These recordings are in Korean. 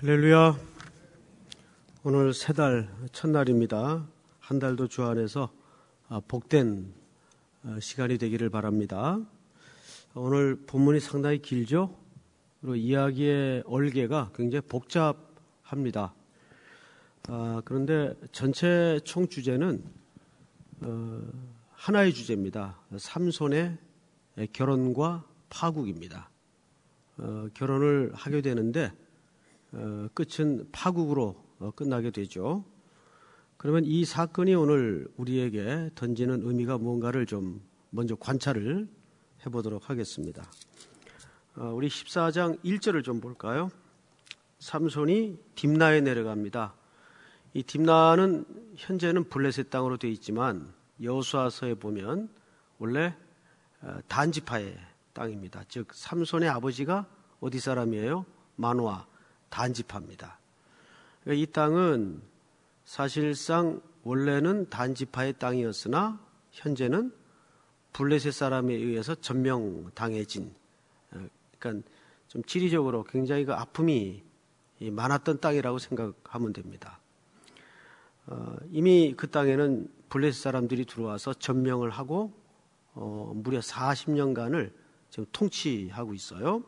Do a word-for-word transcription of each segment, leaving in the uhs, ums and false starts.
할렐루야. 오늘 새 달 첫날입니다. 한 달도 주 안에서 복된 시간이 되기를 바랍니다. 오늘 본문이 상당히 길죠? 그리고 이야기의 얼개가 굉장히 복잡합니다. 아, 그런데 전체 총 주제는 어, 하나의 주제입니다. 삼손의 결혼과 파국입니다. 어, 결혼을 하게 되는데 어, 끝은 파국으로 어, 끝나게 되죠. 그러면 이 사건이 오늘 우리에게 던지는 의미가 무언가를 좀 먼저 관찰을 해보도록 하겠습니다. 어, 우리 십사 장 일 절을 좀 볼까요? 삼손이 딥나에 내려갑니다. 이 딥나는 현재는 블레셋 땅으로 되어 있지만 여호수아서에 보면 원래 단지파의 땅입니다. 즉 삼손의 아버지가 어디 사람이에요? 마노아, 단지파입니다. 이 땅은 사실상 원래는 단지파의 땅이었으나 현재는 블레셋 사람에 의해서 점령당해진, 그러니까 좀 지리적으로 굉장히 그 아픔이 많았던 땅이라고 생각하면 됩니다. 어, 이미 그 땅에는 블레셋 사람들이 들어와서 점령을 하고 어, 무려 사십 년간을 지금 통치하고 있어요.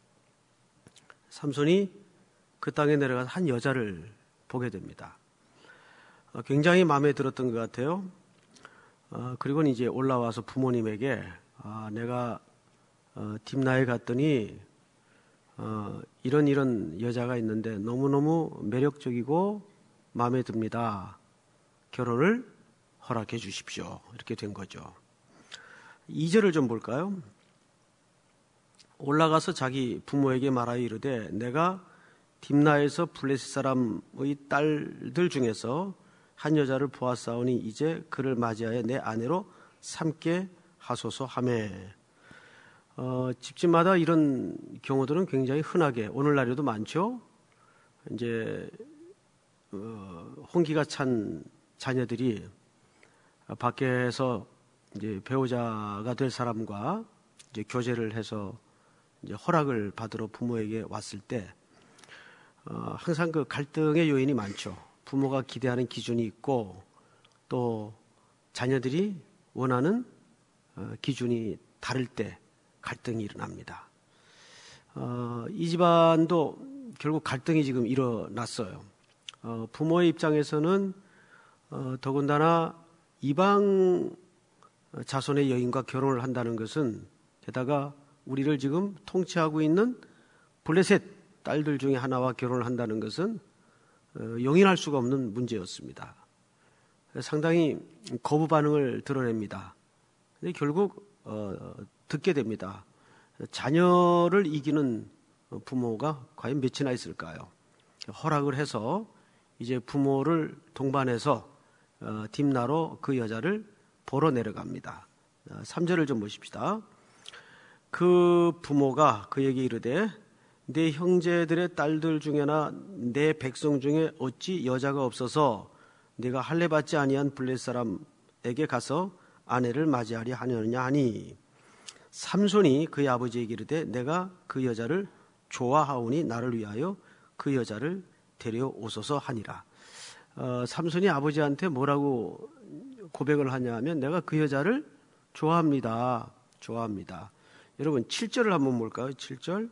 삼손이 그 땅에 내려가서 한 여자를 보게 됩니다. 어, 굉장히 마음에 들었던 것 같아요. 어, 그리고 이제 올라와서 부모님에게 아, 내가 어, 딥나에 갔더니 어, 이런 이런 여자가 있는데 너무너무 매력적이고 마음에 듭니다. 결혼을 허락해 주십시오. 이렇게 된 거죠. 이 절을 좀 볼까요? 올라가서 자기 부모에게 말하여 이르되 내가 딥나에서 블레셋 사람의 딸들 중에서 한 여자를 보았사오니 이제 그를 맞이하여 내 아내로 삼게 하소서 하매. 어, 집집마다 이런 경우들은 굉장히 흔하게 오늘날에도 많죠. 이제 어, 홍기가 찬 자녀들이 밖에서 이제 배우자가 될 사람과 이제 교제를 해서 이제 허락을 받으러 부모에게 왔을 때 어, 항상 그 갈등의 요인이 많죠. 부모가 기대하는 기준이 있고 또 자녀들이 원하는 어, 기준이 다를 때 갈등이 일어납니다. 어, 이 집안도 결국 갈등이 지금 일어났어요. 어, 부모의 입장에서는 어, 더군다나 이방 자손의 여인과 결혼을 한다는 것은 게다가 우리를 지금 통치하고 있는 블레셋 딸들 중에 하나와 결혼을 한다는 것은 어, 용인할 수가 없는 문제였습니다. 상당히 거부 반응을 드러냅니다. 근데 결국 어, 듣게 됩니다. 자녀를 이기는 부모가 과연 몇이나 있을까요? 허락을 해서 이제 부모를 동반해서 어, 딥나로 그 여자를 보러 내려갑니다. 삼 절을 좀 보십시다. 그 부모가 그에게 이르되 내 형제들의 딸들 중에나 내 백성 중에 어찌 여자가 없어서 내가 할례받지 아니한 블레셋 사람에게 가서 아내를 맞이하려 하느냐 하니 삼손이 그의 아버지에게 이르되 내가 그 여자를 좋아하오니 나를 위하여 그 여자를 데려오소서 하니라. 어, 삼손이 아버지한테 뭐라고 고백을 하냐 하면 내가 그 여자를 좋아합니다. 좋아합니다. 여러분 칠 절을 한번 볼까요? 칠 절.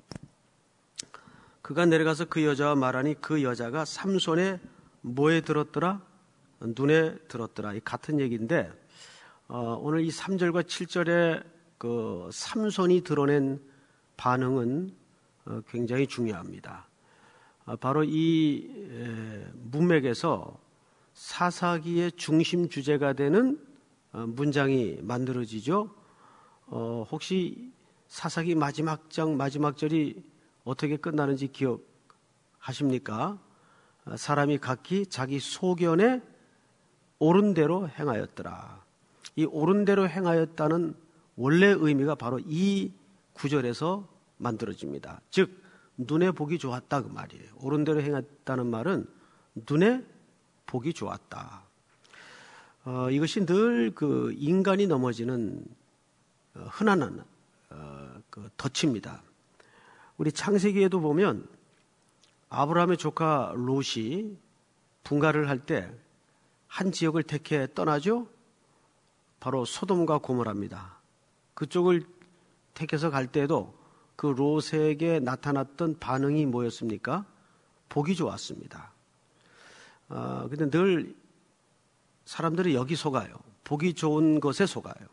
그가 내려가서 그 여자와 말하니 그 여자가 삼손의 뭐에 들었더라? 눈에 들었더라. 이 같은 얘기인데 어, 오늘 이 삼 절과 칠 절에 그 삼손이 드러낸 반응은 어, 굉장히 중요합니다. 어, 바로 이 에, 문맥에서 사사기의 중심 주제가 되는 어, 문장이 만들어지죠. 어, 혹시 사사기 마지막 장 마지막 절이 어떻게 끝나는지 기억하십니까? 사람이 각기 자기 소견에 옳은 대로 행하였더라. 이 옳은 대로 행하였다는 원래 의미가 바로 이 구절에서 만들어집니다. 즉 눈에 보기 좋았다 그 말이에요. 옳은 대로 행했다는 말은 눈에 보기 좋았다. 어, 이것이 늘 그 인간이 넘어지는 어, 흔한 어, 그 덫입니다. 우리 창세기에도 보면 아브라함의 조카 롯이 분가를 할 때 한 지역을 택해 떠나죠. 바로 소돔과 고모라입니다. 그쪽을 택해서 갈 때에도 그 롯에게 나타났던 반응이 뭐였습니까? 보기 좋았습니다. 아, 근데 늘 사람들이 여기 속아요. 보기 좋은 것에 속아요.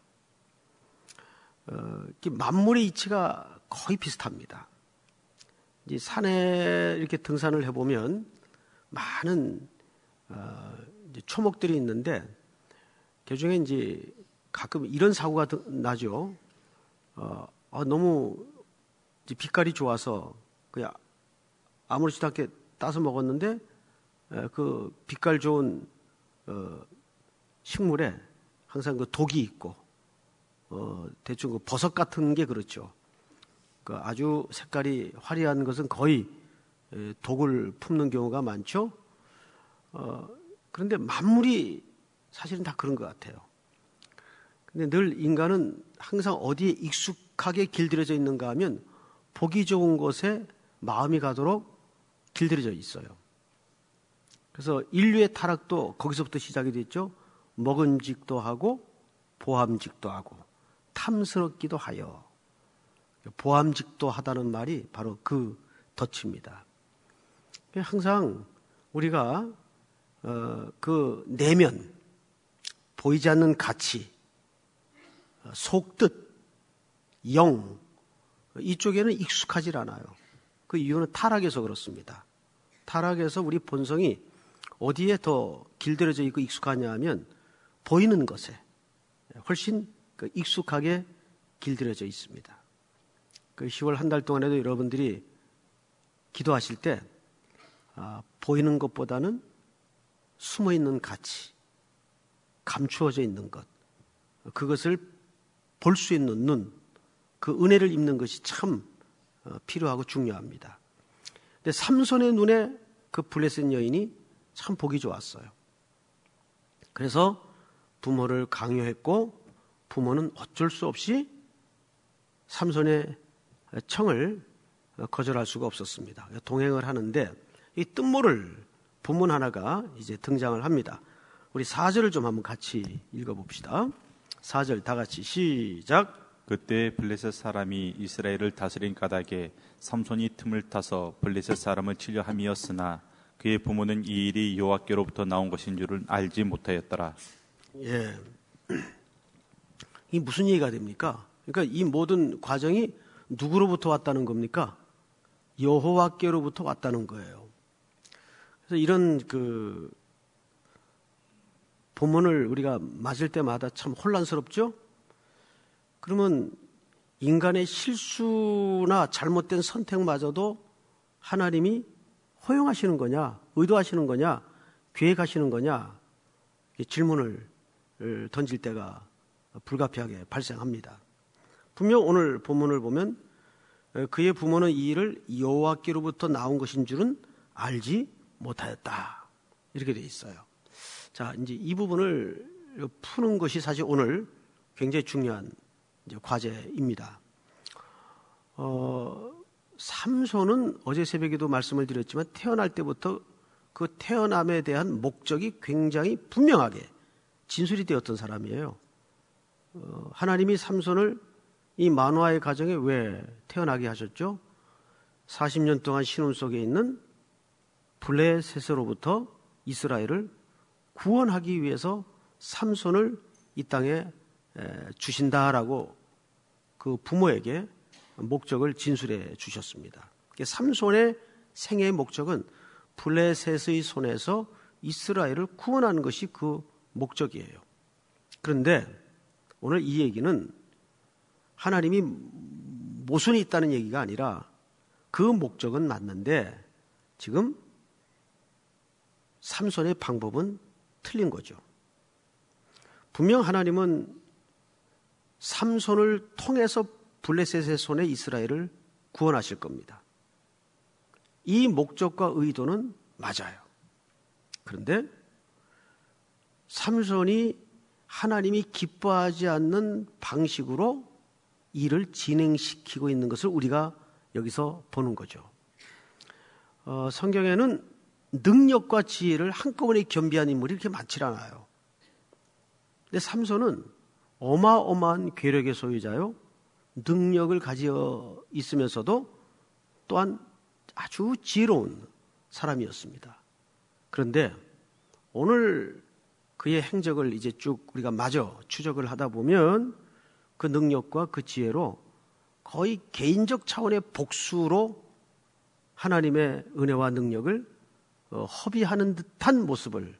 어, 만물의 이치가 거의 비슷합니다. 이제 산에 이렇게 등산을 해보면 많은 어, 이제 초목들이 있는데 그 중에 이제 가끔 이런 사고가 나죠. 어, 아, 너무 이제 빛깔이 좋아서 그냥 아무렇지도 않게 따서 먹었는데 에, 그 빛깔 좋은 어, 식물에 항상 그 독이 있고 어, 대충 그 버섯 같은 게 그렇죠. 그 아주 색깔이 화려한 것은 거의 에, 독을 품는 경우가 많죠. 어, 그런데 만물이 사실은 다 그런 것 같아요. 근데 늘 인간은 항상 어디에 익숙하게 길들여져 있는가 하면 보기 좋은 곳에 마음이 가도록 길들여져 있어요. 그래서 인류의 타락도 거기서부터 시작이 됐죠. 먹음직도 하고 보암직도 하고 탐스럽기도 하여. 보암직도 하다는 말이 바로 그 덫입니다. 항상 우리가 어, 그 내면 보이지 않는 가치, 속뜻, 영 이쪽에는 익숙하지 않아요. 그 이유는 타락에서 그렇습니다. 타락에서 우리 본성이 어디에 더 길들여져 있고 익숙하냐 하면 보이는 것에 훨씬 익숙하게 길들여져 있습니다. 그 시월 한 달 동안에도 여러분들이 기도하실 때 아, 보이는 것보다는 숨어있는 가치, 감추어져 있는 것, 그것을 볼 수 있는 눈, 그 은혜를 입는 것이 참 필요하고 중요합니다. 근데 삼손의 눈에 그 블레셋 여인이 참 보기 좋았어요. 그래서 부모를 강요했고 부모는 어쩔 수 없이 삼손의 청을 거절할 수가 없었습니다. 동행을 하는데 이 뜬모를 본문 하나가 이제 등장을 합니다. 우리 사 절을 좀 한번 같이 읽어봅시다. 사 절 다 같이 시작. 그때 블레셋 사람이 이스라엘을 다스린 까닭에 삼손이 틈을 타서 블레셋 사람을 치려 함이었으나 그의 부모는 이 일이 여호와께로부터 나온 것인 줄을 알지 못하였더라. 예, 이 무슨 얘기가 됩니까? 그러니까 이 모든 과정이 누구로부터 왔다는 겁니까? 여호와께로부터 왔다는 거예요. 그래서 이런 그 본문을 우리가 맞을 때마다 참 혼란스럽죠? 그러면 인간의 실수나 잘못된 선택마저도 하나님이 허용하시는 거냐, 의도하시는 거냐, 계획하시는 거냐, 질문을 던질 때가 불가피하게 발생합니다. 분명 오늘 본문을 보면 그의 부모는 이 일을 여호와께로부터 나온 것인 줄은 알지 못하였다. 이렇게 돼 있어요. 자, 이제 이 부분을 푸는 것이 사실 오늘 굉장히 중요한 이제 과제입니다. 어, 삼손은 어제 새벽에도 말씀을 드렸지만 태어날 때부터 그 태어남에 대한 목적이 굉장히 분명하게 진술이 되었던 사람이에요. 어, 하나님이 삼손을 이 만화의 가정에 왜 태어나게 하셨죠? 사십 년 동안 신혼 속에 있는 블레셋으로부터 이스라엘을 구원하기 위해서 삼손을 이 땅에 주신다라고 그 부모에게 목적을 진술해 주셨습니다. 삼손의 생애의 목적은 블레셋의 손에서 이스라엘을 구원하는 것이 그 목적이에요. 그런데 오늘 이 얘기는 하나님이 모순이 있다는 얘기가 아니라 그 목적은 맞는데 지금 삼손의 방법은 틀린 거죠. 분명 하나님은 삼손을 통해서 블레셋의 손에 이스라엘을 구원하실 겁니다. 이 목적과 의도는 맞아요. 그런데 삼손이 하나님이 기뻐하지 않는 방식으로 일을 진행시키고 있는 것을 우리가 여기서 보는 거죠. 어, 성경에는 능력과 지혜를 한꺼번에 겸비한 인물이 이렇게 많지 않아요. 근데 삼손은 어마어마한 괴력의 소유자요, 능력을 가지어 있으면서도 또한 아주 지혜로운 사람이었습니다. 그런데 오늘 그의 행적을 이제 쭉 우리가 마저 추적을 하다 보면 그 능력과 그 지혜로 거의 개인적 차원의 복수로 하나님의 은혜와 능력을 허비하는 듯한 모습을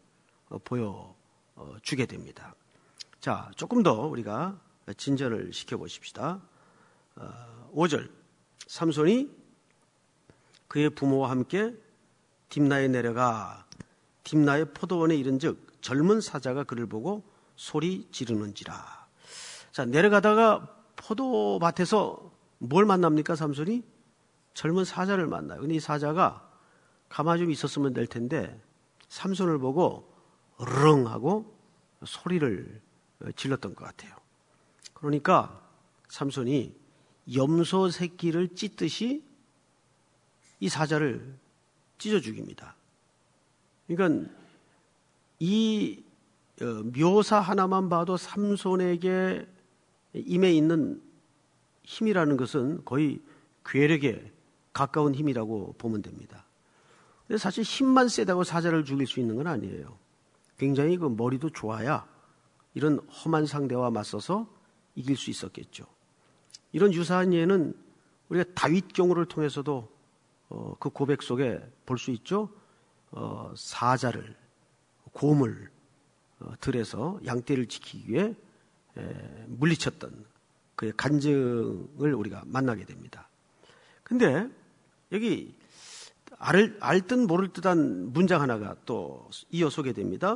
보여주게 됩니다. 자, 조금 더 우리가 진전을 시켜보십시다. 오 절, 삼손이 그의 부모와 함께 딥나에 내려가 딥나의 포도원에 이른즉 젊은 사자가 그를 보고 소리 지르는지라. 자, 내려가다가 포도밭에서 뭘 만납니까? 삼손이 젊은 사자를 만나요. 근데 이 사자가 가만히 좀 있었으면 될 텐데 삼손을 보고 으르렁 하고 소리를 질렀던 것 같아요. 그러니까 삼손이 염소 새끼를 찢듯이 이 사자를 찢어 죽입니다. 그러니까 이 묘사 하나만 봐도 삼손에게 임해 있는 힘이라는 것은 거의 괴력에 가까운 힘이라고 보면 됩니다. 근데 사실 힘만 세다고 사자를 죽일 수 있는 건 아니에요. 굉장히 그 머리도 좋아야 이런 험한 상대와 맞서서 이길 수 있었겠죠. 이런 유사한 예는 우리가 다윗 경우를 통해서도 어, 그 고백 속에 볼 수 있죠. 어, 사자를, 곰을 어, 들에서 양떼를 지키기 위해 에, 물리쳤던 그의 간증을 우리가 만나게 됩니다. 근데 여기 알, 알 듯 모를 듯한 문장 하나가 또 이어 소개됩니다.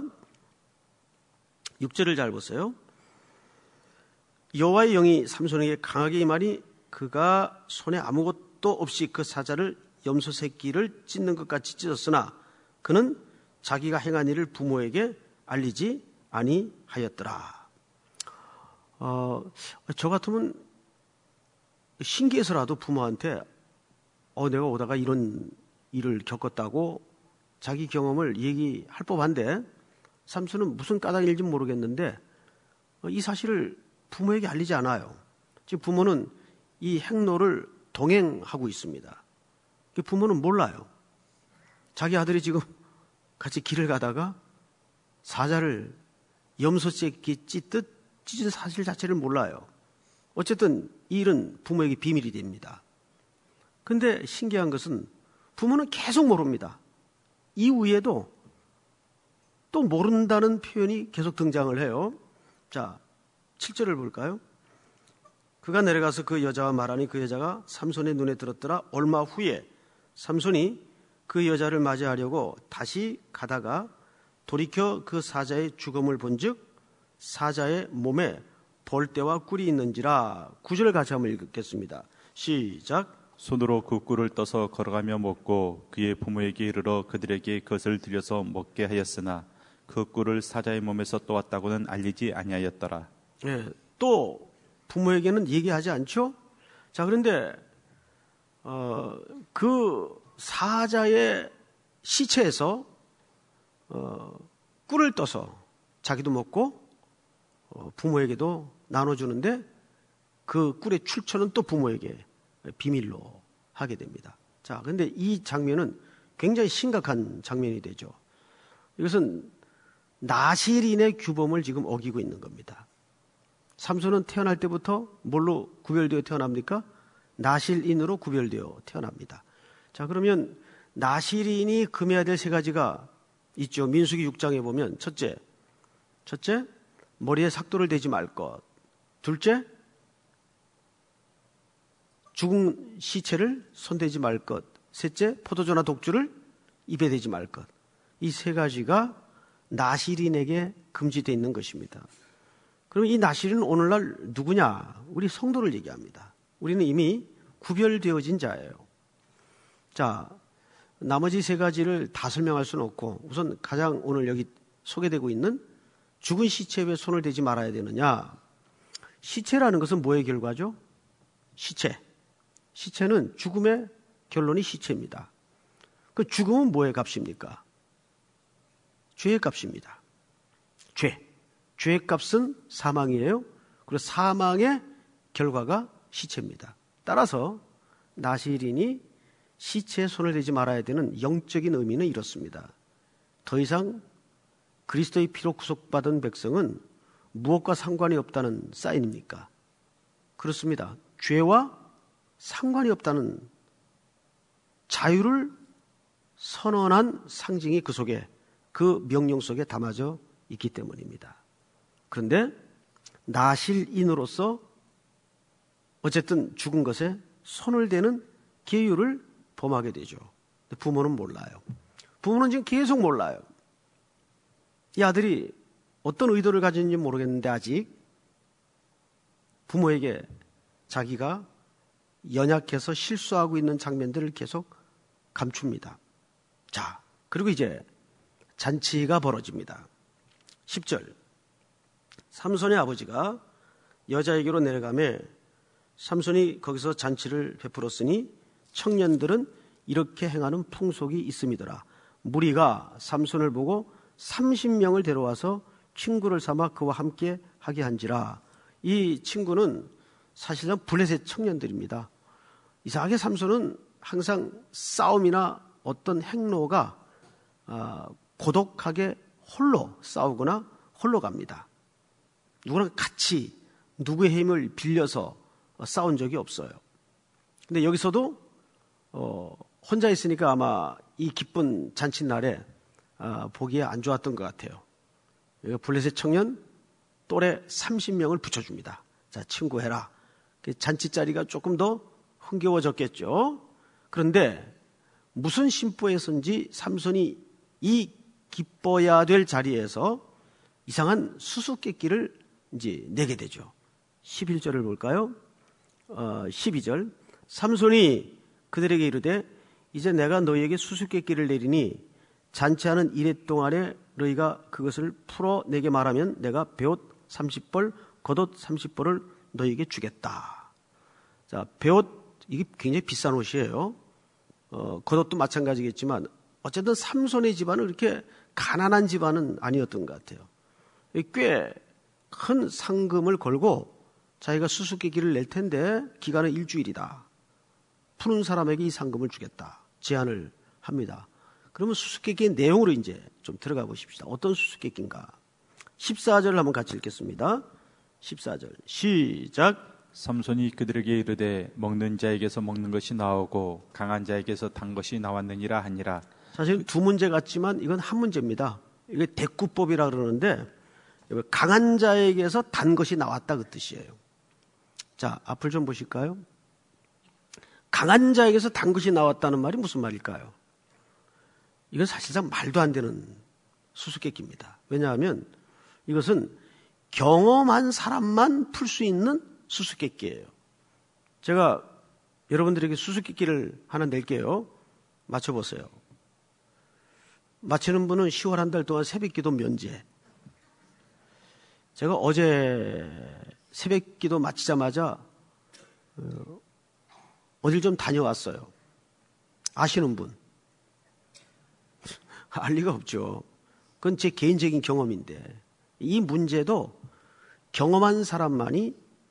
육 절을 잘 보세요. 여호와의 영이 삼손에게 강하게 임하니 그가 손에 아무것도 없이 그 사자를 염소 새끼를 찢는 것 같이 찢었으나 그는 자기가 행한 일을 부모에게 알리지 아니하였더라. 어, 저 같으면 신기해서라도 부모한테 어, 내가 오다가 이런 일을 겪었다고 자기 경험을 얘기할 법한데 삼손은 무슨 까닭일지 모르겠는데 이 사실을 부모에게 알리지 않아요. 지금 부모는 이 행로를 동행하고 있습니다. 부모는 몰라요. 자기 아들이 지금 같이 길을 가다가 사자를 염소 새끼 찢듯 찢은 사실 자체를 몰라요. 어쨌든 이 일은 부모에게 비밀이 됩니다. 근데 신기한 것은 부모는 계속 모릅니다. 이후에도 또 모른다는 표현이 계속 등장을 해요. 자, 칠 절을 볼까요? 그가 내려가서 그 여자와 말하니 그 여자가 삼손의 눈에 들었더라. 얼마 후에 삼손이 그 여자를 맞이하려고 다시 가다가 돌이켜 그 사자의 죽음을 본즉 사자의 몸에 볼대와 꿀이 있는지라. 구 절 같이 한번 읽겠습니다. 시작. 손으로 그 꿀을 떠서 걸어가며 먹고 그의 부모에게 이르러 그들에게 그것을 들여서 먹게 하였으나 그 꿀을 사자의 몸에서 또왔다고는 알리지 아니하였더라. 네, 또 부모에게는 얘기하지 않죠? 자, 그런데 어, 그 사자의 시체에서 어, 꿀을 떠서 자기도 먹고 어, 부모에게도 나눠주는데 그 꿀의 출처는 또 부모에게 비밀로 하게 됩니다. 자, 그런데 이 장면은 굉장히 심각한 장면이 되죠. 이것은 나실인의 규범을 지금 어기고 있는 겁니다. 삼손은 태어날 때부터 뭘로 구별되어 태어납니까? 나실인으로 구별되어 태어납니다. 자, 그러면 나실인이 금해야 될 세 가지가 있죠. 민수기 육 장에 보면 첫째, 첫째 머리에 삭도를 대지 말 것. 둘째, 죽은 시체를 손대지 말 것. 셋째, 포도주나 독주를 입에 대지 말 것. 이 세 가지가 나실인에게 금지되어 있는 것입니다. 그럼 이 나실인은 오늘날 누구냐? 우리 성도를 얘기합니다. 우리는 이미 구별되어진 자예요. 자, 나머지 세 가지를 다 설명할 수는 없고 우선 가장 오늘 여기 소개되고 있는 죽은 시체에 왜 손을 대지 말아야 되느냐? 시체라는 것은 뭐의 결과죠? 시체. 시체는 죽음의 결론이 시체입니다. 그 죽음은 뭐의 값입니까? 죄의 값입니다. 죄. 죄의 값은 사망이에요. 그리고 사망의 결과가 시체입니다. 따라서 나실인이 시체에 손을 대지 말아야 되는 영적인 의미는 이렇습니다. 더 이상 그리스도의 피로 구속받은 백성은 무엇과 상관이 없다는 사인입니까? 그렇습니다. 죄와 상관이 없다는 자유를 선언한 상징이 그 속에, 그 명령 속에 담아져 있기 때문입니다. 그런데 나실인으로서 어쨌든 죽은 것에 손을 대는 계율을 범하게 되죠. 부모는 몰라요. 부모는 지금 계속 몰라요. 이 아들이 어떤 의도를 가졌는지 모르겠는데 아직 부모에게 자기가 연약해서 실수하고 있는 장면들을 계속 감춥니다. 자, 그리고 이제 잔치가 벌어집니다. 십 절. 삼손의 아버지가 여자에게로 내려가매 삼손이 거기서 잔치를 베풀었으니 청년들은 이렇게 행하는 풍속이 있음이더라. 무리가 삼손을 보고 삼십 명을 데려와서 친구를 삼아 그와 함께 하게 한지라. 이 친구는 사실상 블레셋 청년들입니다. 이상하게 삼손은 항상 싸움이나 어떤 행로가 고독하게 홀로 싸우거나 홀로 갑니다. 누구랑 같이 누구의 힘을 빌려서 싸운 적이 없어요. 근데 여기서도 어, 혼자 있으니까 아마 이 기쁜 잔칫날에 아, 보기에 안 좋았던 것 같아요. 블레셋 청년 또래 삼십 명을 붙여줍니다. 자, 친구 해라. 잔치 자리가 조금 더 흥겨워졌겠죠. 그런데 무슨 심보에선지 삼손이 이 기뻐야 될 자리에서 이상한 수수께끼를 이제 내게 되죠. 십일 절을 볼까요? 어, 십이 절. 삼손이 그들에게 이르되 이제 내가 너희에게 수수께끼를 내리니 잔치하는 이래 동안에 너희가 그것을 풀어내게 말하면 내가 베옷 삼십 벌, 겉옷 삼십 벌을 너희에게 주겠다. 자, 베옷, 이게 굉장히 비싼 옷이에요. 어, 겉옷도 마찬가지겠지만 어쨌든 삼손의 집안은 그렇게 가난한 집안은 아니었던 것 같아요. 꽤 큰 상금을 걸고 자기가 수수께끼를 낼 텐데 기간은 일주일이다. 푸는 사람에게 이 상금을 주겠다. 제안을 합니다. 그러면 수수께끼의 내용으로 이제 좀 들어가 보십시다. 어떤 수수께끼인가? 십사 절을 한번 같이 읽겠습니다. 십사 절 시작. 삼손이 그들에게 이르되 먹는 자에게서 먹는 것이 나오고 강한 자에게서 단 것이 나왔느니라 하니라. 사실 두 문제 같지만 이건 한 문제입니다. 이게 대꾸법이라 그러는데 강한 자에게서 단 것이 나왔다 그 뜻이에요. 자, 앞을 좀 보실까요? 강한 자에게서 단 것이 나왔다는 말이 무슨 말일까요? 이건 사실상 말도 안 되는 수수께끼입니다. 왜냐하면 이것은 경험한 사람만 풀 수 있는 수수께끼예요. 제가 여러분들에게 수수께끼를 하나 낼게요. 맞춰보세요. 맞히는 분은 시월 한 달 동안 새벽기도 면제. 제가 어제 새벽기도 마치자마자 어딜 좀 다녀왔어요. 아시는 분? 알 리가 없죠. 그건 제 개인적인 경험인데 이 문제도 경험한 사람만이,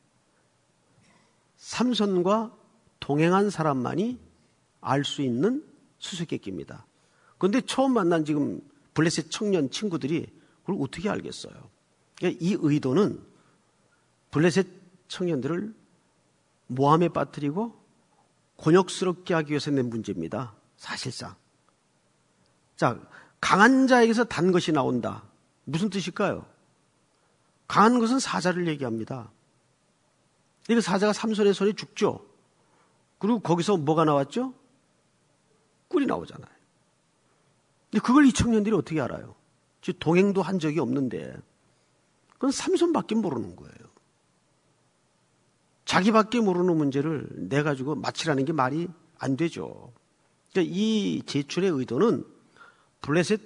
삼손과 동행한 사람만이 알 수 있는 수수께끼입니다. 그런데 처음 만난 지금 블레셋 청년 친구들이 그걸 어떻게 알겠어요? 그러니까 이 의도는 블레셋 청년들을 모함에 빠뜨리고 곤욕스럽게 하기 위해서 낸 문제입니다. 사실상. 자, 강한 자에게서 단 것이 나온다. 무슨 뜻일까요? 강한 것은 사자를 얘기합니다. 그 사자가 삼손의 손에 죽죠. 그리고 거기서 뭐가 나왔죠? 꿀이 나오잖아요. 근데 그걸 이 청년들이 어떻게 알아요? 지금 동행도 한 적이 없는데 그건 삼손밖에 모르는 거예요. 자기밖에 모르는 문제를 내가지고 맞히라는 게 말이 안 되죠. 그러니까 이 제출의 의도는 블레셋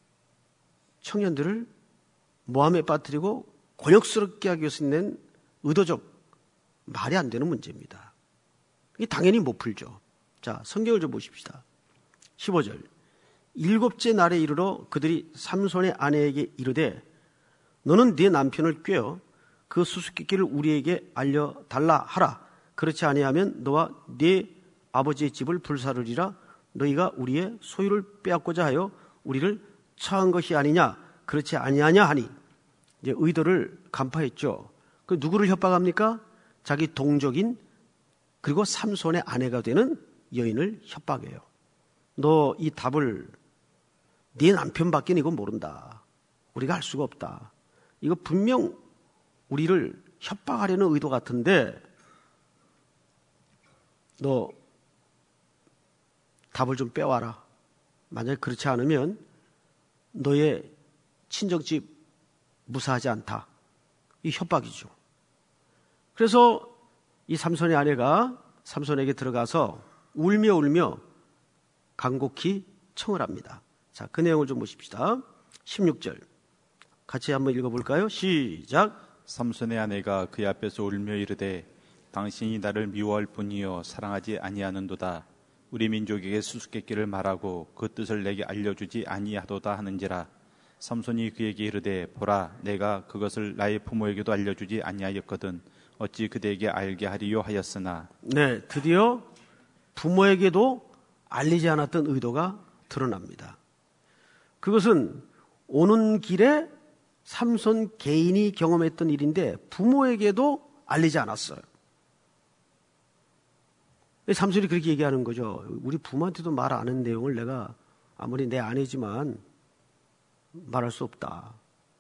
청년들을 모함에 빠뜨리고 곤욕스럽게 하기 위해서 낸 의도적 말이 안 되는 문제입니다. 이게 당연히 못 풀죠. 자, 성경을 좀 보십시다. 십오 절. 일곱째 날에 이르러 그들이 삼손의 아내에게 이르되 너는 네 남편을 꾀어 그 수수께끼를 우리에게 알려달라 하라. 그렇지 아니하면 너와 네 아버지의 집을 불사르리라. 너희가 우리의 소유를 빼앗고자 하여 우리를 처한 것이 아니냐. 그렇지 아니하냐 하니 이제 의도를 간파했죠. 그 누구를 협박합니까? 자기 동족인 그리고 삼손의 아내가 되는 여인을 협박해요. 너 이 답을 네 남편밖에 이거 모른다. 우리가 알 수가 없다. 이거 분명 우리를 협박하려는 의도 같은데 너 답을 좀 빼와라. 만약에 그렇지 않으면 너의 친정집 무사하지 않다. 이 협박이죠. 그래서 이 삼손의 아내가 삼손에게 들어가서 울며 울며 간곡히 청을 합니다. 자, 그 내용을 좀 보십시다. 십육 절 같이 한번 읽어볼까요? 시작. 삼손의 아내가 그의 앞에서 울며 이르되 당신이 나를 미워할 뿐이요 사랑하지 아니하는도다. 우리 민족에게 수수께끼를 말하고 그 뜻을 내게 알려주지 아니하도다 하는지라. 삼손이 그에게 이르되 보라 내가 그것을 나의 부모에게도 알려주지 아니하였거든 어찌 그대에게 알게 하리요 하였으나. 네, 드디어 부모에게도 알리지 않았던 의도가 드러납니다. 그것은 오는 길에 삼손 개인이 경험했던 일인데 부모에게도 알리지 않았어요. 삼손이 그렇게 얘기하는 거죠. 우리 부모한테도 말 안 하는 내용을 내가 아무리 내 아내지만 말할 수 없다.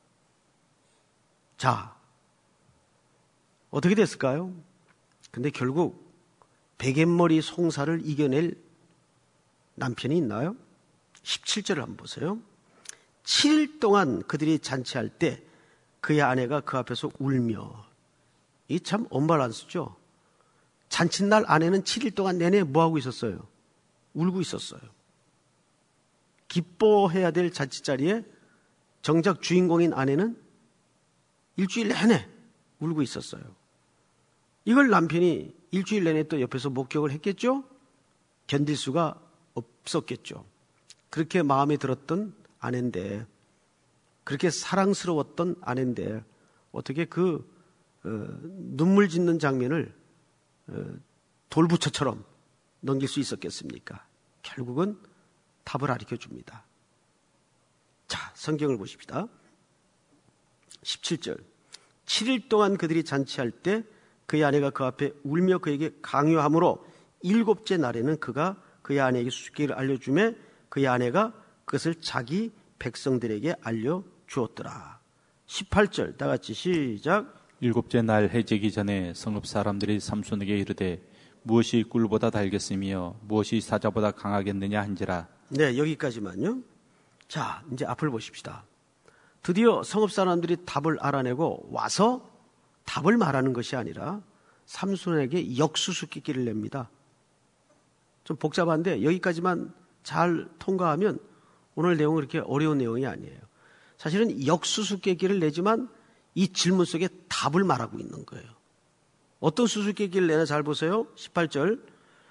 자, 어떻게 됐을까요? 근데 결국 베갯머리 송사를 이겨낼 남편이 있나요? 십칠 절을 한번 보세요. 칠 일 동안 그들이 잔치할 때 그의 아내가 그 앞에서 울며. 이 참 언밸런스죠. 잔칫날 아내는 칠 일 동안 내내 뭐하고 있었어요? 울고 있었어요. 기뻐해야 될 잔치자리에 정작 주인공인 아내는 일주일 내내 울고 있었어요. 이걸 남편이 일주일 내내 또 옆에서 목격을 했겠죠? 견딜 수가 없었겠죠. 그렇게 마음에 들었던 아내인데, 그렇게 사랑스러웠던 아내인데 어떻게 그 어, 눈물 짓는 장면을 어, 돌부처처럼 넘길 수 있었겠습니까? 결국은 답을 가르쳐줍니다. 자, 성경을 보십시다. 십칠 절. 칠 일 동안 그들이 잔치할 때 그의 아내가 그 앞에 울며 그에게 강요함으로 일곱째 날에는 그가 그의 아내에게 수수께끼를 알려주매 그의 아내가 그것을 자기 백성들에게 알려주었더라. 십팔 절 다 같이 시작. 일곱째 날 해지기 전에 성읍 사람들이 삼손에게 이르되 무엇이 꿀보다 달겠으며 무엇이 사자보다 강하겠느냐 한지라. 네, 여기까지만요. 자, 이제 앞을 보십시다. 드디어 성읍 사람들이 답을 알아내고 와서 답을 말하는 것이 아니라 삼손에게 역수수께끼를 냅니다. 좀 복잡한데 여기까지만 잘 통과하면 오늘 내용은 그렇게 어려운 내용이 아니에요. 사실은 역수수께끼를 내지만 이 질문 속에 답을 말하고 있는 거예요. 어떤 수수께끼를 내나 잘 보세요. 십팔 절.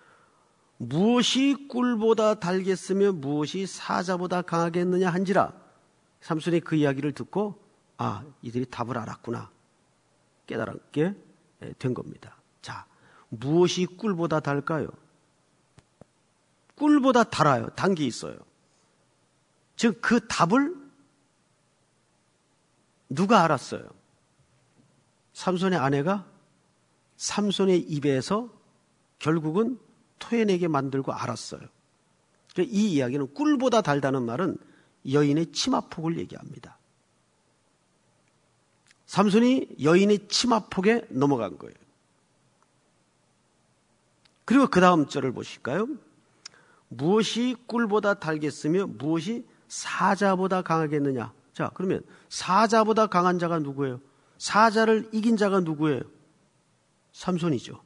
무엇이 꿀보다 달겠으며 무엇이 사자보다 강하겠느냐 한지라. 삼손이 그 이야기를 듣고 아, 이들이 답을 알았구나 깨달게 된 겁니다. 자, 무엇이 꿀보다 달까요? 꿀보다 달아요. 단 게 있어요. 즉 그 답을 누가 알았어요? 삼손의 아내가 삼손의 입에서 결국은 토해내게 만들고 알았어요. 이 이야기는 꿀보다 달다는 말은 여인의 치마폭을 얘기합니다. 삼손이 여인의 치마폭에 넘어간 거예요. 그리고 그 다음 절을 보실까요? 무엇이 꿀보다 달겠으며 무엇이 사자보다 강하겠느냐. 자, 그러면 사자보다 강한 자가 누구예요? 사자를 이긴 자가 누구예요? 삼손이죠.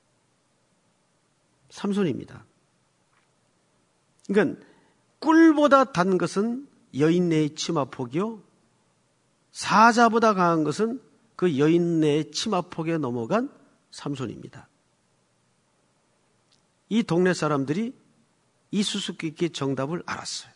삼손입니다. 그러니까 꿀보다 단 것은 여인네의 치마폭이요, 사자보다 강한 것은 그 여인네의 치마폭에 넘어간 삼손입니다. 이 동네 사람들이 이 수수께끼의 정답을 알았어요.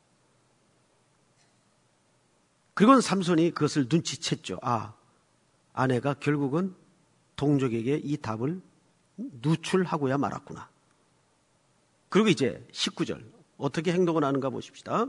그리고는 삼손이 그것을 눈치챘죠. 아, 아내가 결국은 동족에게 이 답을 누출하고야 말았구나. 그리고 이제 십구 절 어떻게 행동을 하는가 보십시다.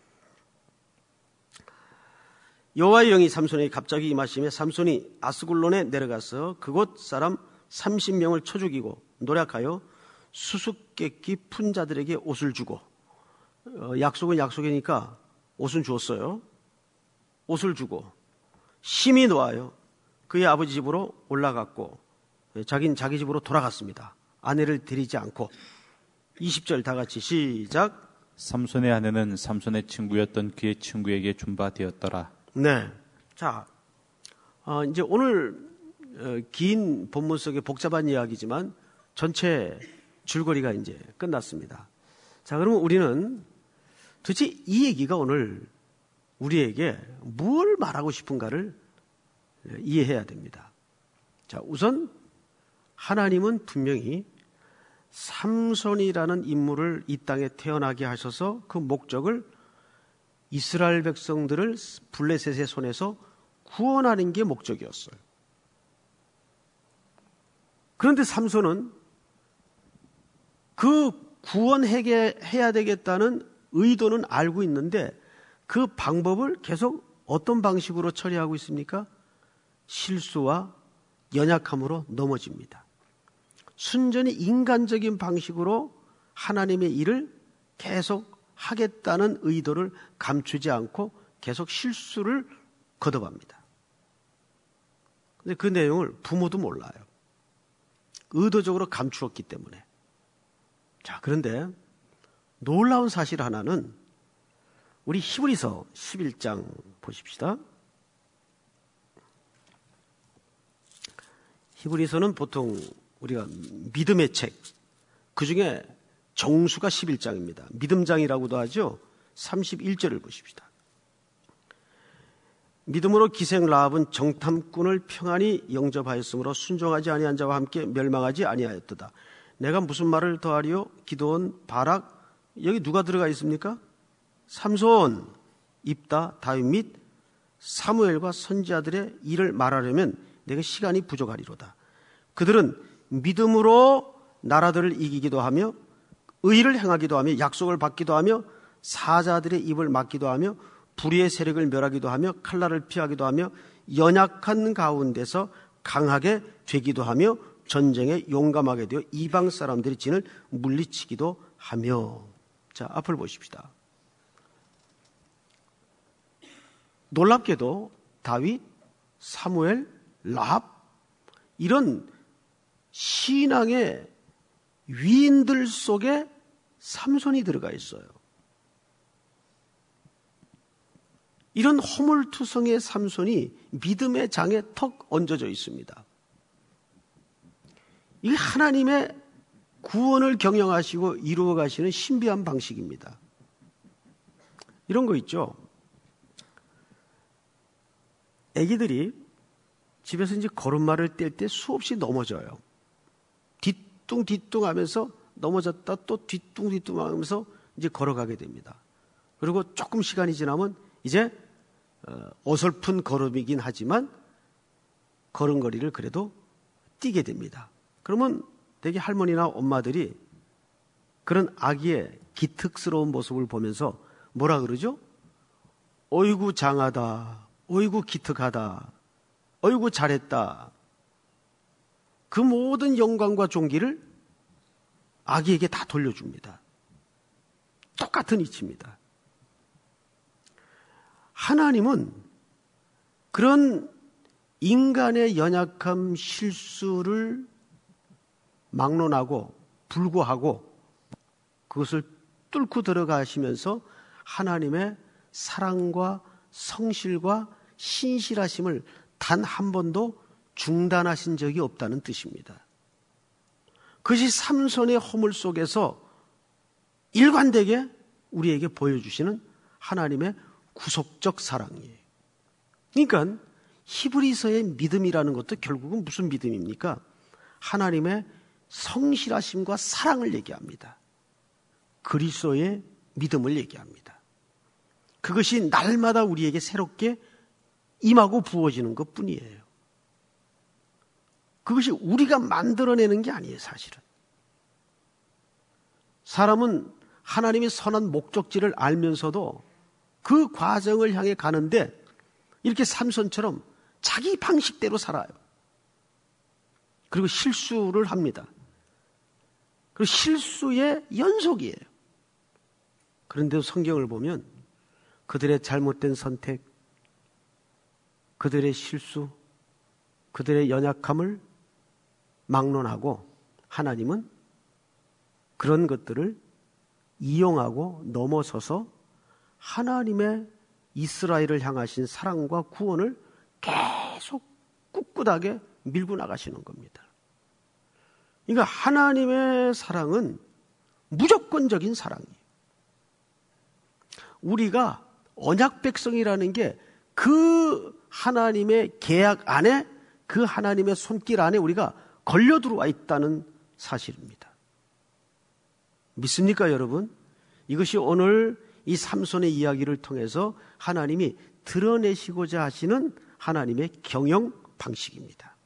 여호와의 영이 삼손에게 갑자기 임하시며 삼손이 아스글론에 내려가서 그곳 사람 삼십 명을 쳐 죽이고 노략하여 수수께끼 푼 자들에게 옷을 주고, 어, 약속은 약속이니까 옷은 주었어요. 옷을 주고 심히 놓아요. 그의 아버지 집으로 올라갔고 자기는 자기 집으로 돌아갔습니다. 아내를 데리지 않고. 이십 절 다 같이 시작. 삼손의 아내는 삼손의 친구였던 그의 친구에게 준 바 되었더라. 네. 자, 어, 이제 오늘 어, 긴 본문 속의 복잡한 이야기지만 전체 줄거리가 이제 끝났습니다. 자, 그러면 우리는 도대체 이 얘기가 오늘 우리에게 뭘 말하고 싶은가를 이해해야 됩니다. 자, 우선 하나님은 분명히 삼손이라는 인물을 이 땅에 태어나게 하셔서 그 목적을 이스라엘 백성들을 블레셋의 손에서 구원하는 게 목적이었어요. 그런데 삼손은 그 구원해야 되겠다는 의도는 알고 있는데 그 방법을 계속 어떤 방식으로 처리하고 있습니까? 실수와 연약함으로 넘어집니다. 순전히 인간적인 방식으로 하나님의 일을 계속 하겠다는 의도를 감추지 않고 계속 실수를 거듭합니다. 근데 그 내용을 부모도 몰라요. 의도적으로 감추었기 때문에. 자, 그런데 놀라운 사실 하나는 우리 히브리서 십일 장 보십시다. 히브리서는 보통 우리가 믿음의 책, 그 중에 정수가 십일 장입니다. 믿음장이라고도 하죠. 삼십일 절을 보십시다. 믿음으로 기생 라합은 정탐꾼을 평안히 영접하였으므로 순종하지 아니한 자와 함께 멸망하지 아니하였도다. 내가 무슨 말을 더하리요? 기드온, 바락, 여기 누가 들어가 있습니까? 삼손, 입다, 다윗 및 사무엘과 선지자들의 일을 말하려면 내가 시간이 부족하리로다. 그들은 믿음으로 나라들을 이기기도 하며 의를 행하기도 하며 약속을 받기도 하며 사자들의 입을 막기도 하며 불의의 세력을 멸하기도 하며 칼날을 피하기도 하며 연약한 가운데서 강하게 되기도 하며 전쟁에 용감하게 되어 이방 사람들의 진을 물리치기도 하며. 자, 앞을 보십시다. 놀랍게도 다윗, 사무엘, 라합 이런 신앙의 위인들 속에 삼손이 들어가 있어요. 이런 허물투성의 삼손이 믿음의 장에 턱 얹어져 있습니다. 이 하나님의 구원을 경영하시고 이루어 가시는 신비한 방식입니다. 이런 거 있죠. 애기들이 집에서 이제 걸음마를 뗄 때 수없이 넘어져요. 뒤뚱뒤뚱 하면서 넘어졌다 또 뒤뚱뒤뚱 하면서 이제 걸어가게 됩니다. 그리고 조금 시간이 지나면 이제 어설픈 걸음이긴 하지만 걸음걸이를 그래도 뛰게 됩니다. 그러면 되게 할머니나 엄마들이 그런 아기의 기특스러운 모습을 보면서 뭐라 그러죠? 어이구 장하다, 어이구 기특하다, 어이구 잘했다. 그 모든 영광과 존귀를 아기에게 다 돌려줍니다. 똑같은 이치입니다. 하나님은 그런 인간의 연약함, 실수를 막론하고 불구하고 그것을 뚫고 들어가시면서 하나님의 사랑과 성실과 신실하심을 단 한 번도 중단하신 적이 없다는 뜻입니다. 그것이 삼손의 허물 속에서 일관되게 우리에게 보여주시는 하나님의 구속적 사랑이에요. 그러니까 히브리서의 믿음이라는 것도 결국은 무슨 믿음입니까? 하나님의 성실하심과 사랑을 얘기합니다. 그리스도의 믿음을 얘기합니다. 그것이 날마다 우리에게 새롭게 임하고 부어지는 것뿐이에요. 그것이 우리가 만들어내는 게 아니에요, 사실은. 사람은 하나님의 선한 목적지를 알면서도 그 과정을 향해 가는데 이렇게 삼손처럼 자기 방식대로 살아요. 그리고 실수를 합니다. 그리고 실수의 연속이에요. 그런데도 성경을 보면 그들의 잘못된 선택, 그들의 실수, 그들의 연약함을 막론하고 하나님은 그런 것들을 이용하고 넘어서서 하나님의 이스라엘을 향하신 사랑과 구원을 계속 꿋꿋하게 밀고 나가시는 겁니다. 그러니까 하나님의 사랑은 무조건적인 사랑이에요. 우리가 언약 백성이라는 게 그 하나님의 계약 안에, 그 하나님의 손길 안에 우리가 걸려 들어와 있다는 사실입니다. 믿습니까, 여러분? 이것이 오늘 이 삼손의 이야기를 통해서 하나님이 드러내시고자 하시는 하나님의 경영 방식입니다.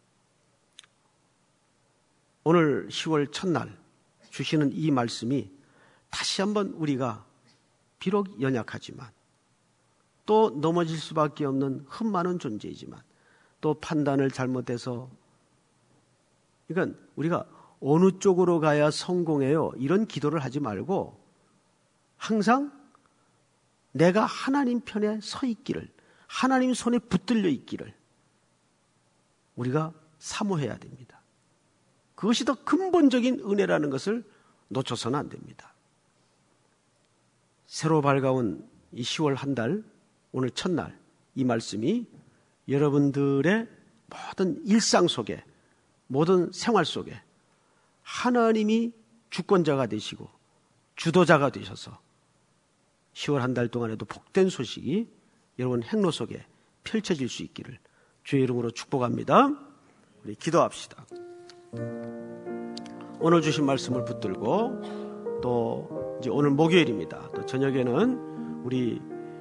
오늘 시월 첫날 주시는 이 말씀이 다시 한번 우리가 비록 연약하지만 또 넘어질 수밖에 없는 흠 많은 존재이지만 또 판단을 잘못해서, 그러니까 우리가 어느 쪽으로 가야 성공해요 이런 기도를 하지 말고 항상 내가 하나님 편에 서 있기를, 하나님 손에 붙들려 있기를 우리가 사모해야 됩니다. 그것이 더 근본적인 은혜라는 것을 놓쳐서는 안 됩니다. 새로 밝아온 이 시월 한 달, 오늘 첫날 이 말씀이 여러분들의 모든 일상 속에, 모든 생활 속에 하나님이 주권자가 되시고 주도자가 되셔서 시월 한 달 동안에도 복된 소식이 여러분 행로 속에 펼쳐질 수 있기를 주의 이름으로 축복합니다. 우리 기도합시다. 오늘 주신 말씀을 붙들고 또 이제 오늘 목요일입니다. 또 저녁에는 우리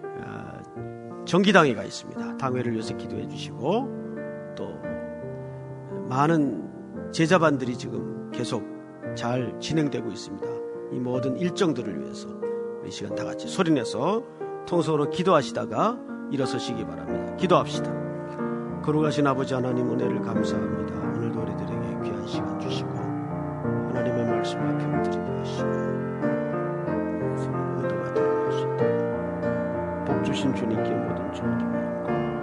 정기당회가 있습니다. 당회를 요새 기도해 주시고 또 많은 제자반들이 지금 계속 잘 진행되고 있습니다. 이 모든 일정들을 위해서 이 시간 다 같이 소리내서 통성으로 기도하시다가 일어서시기 바랍니다. 기도합시다. 거룩하신 아버지 하나님, 은혜를 감사합니다. 오늘도 우리들에게 귀한 시간 주시고 하나님의 말씀과 병들이게 하시고 의도가 드러날 수 있도록 복 주신 주님께 모든 존귀와